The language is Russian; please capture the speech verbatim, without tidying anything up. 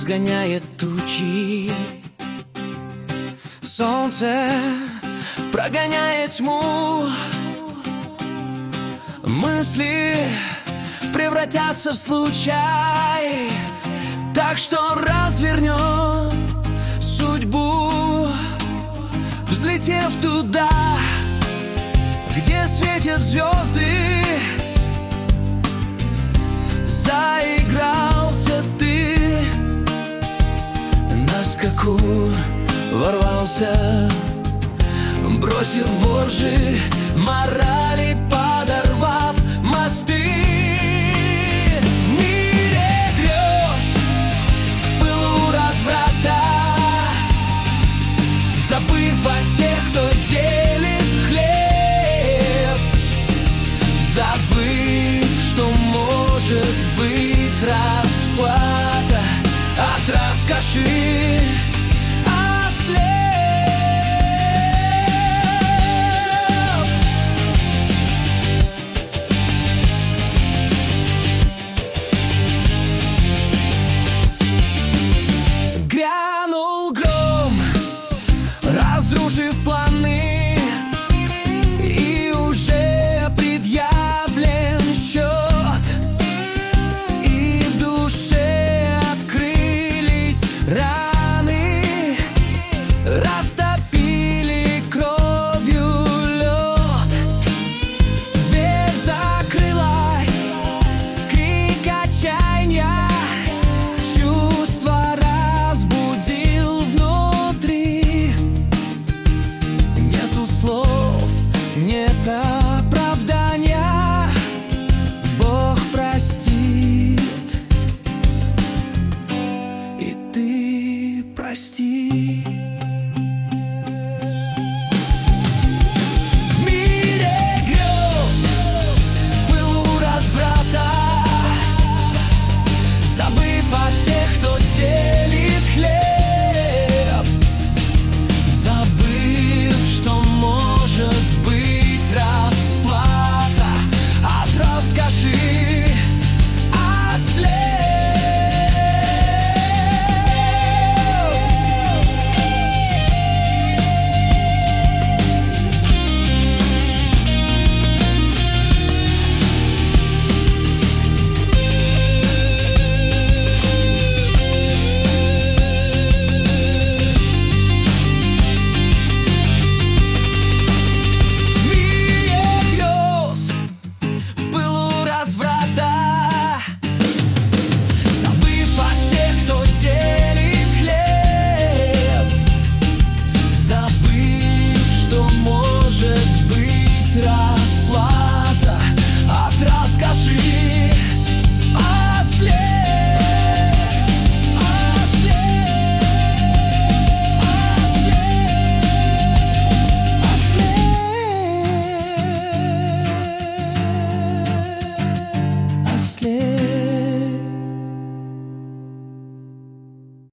разгоняет тучи. Солнце прогоняет тьму. Мысли превратятся в случай, так что развернем судьбу, взлетев туда, где светят звезды. Заигрался ты, на скаку ворвался, бросив вожжи морали, подорвав мосты. В мире грез, в пылу разврата, забыв о тех, кто делит хлеб, забыв, что может быть расплата от роскоши.